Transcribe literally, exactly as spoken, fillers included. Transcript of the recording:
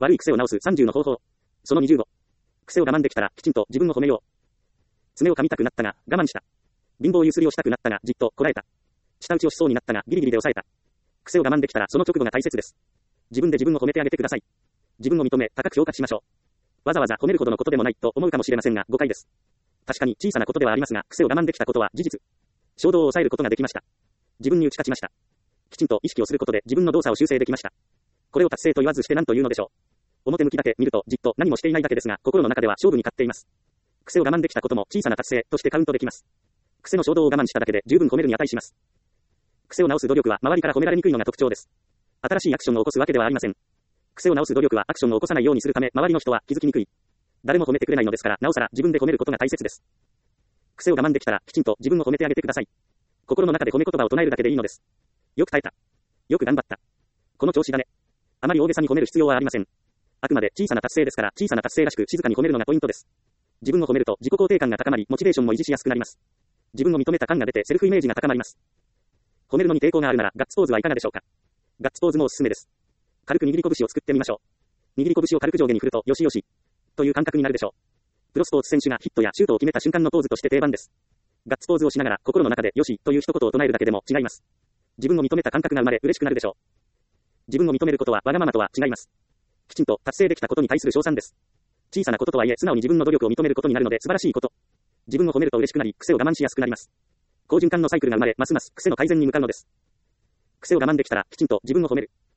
悪い癖を直すさんじゅうの方法。そのにじゅうご。癖を我慢できたらきちんと自分を褒めよう。爪を噛みたくなったが我慢した。貧乏ゆすりをしたくなったがじっとこらえた。舌打ちをしそうになったがギリギリで抑えた。癖を我慢できたらその直後が大切です。自分で自分を褒めてあげてください。自分を認め高く評価しましょう。わざわざ褒めるほどのことでもないと思うかもしれませんが誤解です。確かに小さなことではありますが癖を我慢できたことは事実。衝動を抑えることができました。自分に打ち勝ちました。きちんと意識をすることで自分の動作を修正できました。これを達成と言わずして何と言うのでしょう。表向きだけ見るとじっと何もしていないだけですが心の中では勝負に勝っています。癖を我慢できたことも小さな達成としてカウントできます。癖の衝動を我慢しただけで十分褒めるに値します。癖を直す努力は周りから褒められにくいのが特徴です。新しいアクションを起こすわけではありません。癖を直す努力はアクションを起こさないようにするため周りの人は気づきにくい。誰も褒めてくれないのですからなおさら自分で褒めることが大切です。癖を我慢できたらきちんと自分を褒めてあげてください。心の中で褒め言葉を唱えるだけでいいのです。よく耐えた。よく頑張った。この調子だね。あまり大げさに褒める必要はありません。あくまで小さな達成ですから小さな達成らしく静かに褒めるのがポイントです。自分を褒めると自己肯定感が高まりモチベーションも維持しやすくなります。自分を認めた感が出てセルフイメージが高まります。褒めるのに抵抗があるならガッツポーズはいかがでしょうか。ガッツポーズもおすすめです。軽く握り拳を作ってみましょう。握り拳を軽く上下に振るとよしよしという感覚になるでしょう。プロスポーツ選手がヒットやシュートを決めた瞬間のポーズとして定番です。ガッツポーズをしながら心の中でよしという一言を唱えるだけでも違います。自分を認めた感覚が生まれ嬉しくなるでしょう。自分を認めることはわがままとは違います。きちんと達成できたことに対する称賛です。小さなこととはいえ素直に自分の努力を認めることになるので素晴らしいこと。自分を褒めると嬉しくなり癖を我慢しやすくなります。好循環のサイクルが生まれますます癖の改善に向かうのです。癖を我慢できたらきちんと自分を褒める。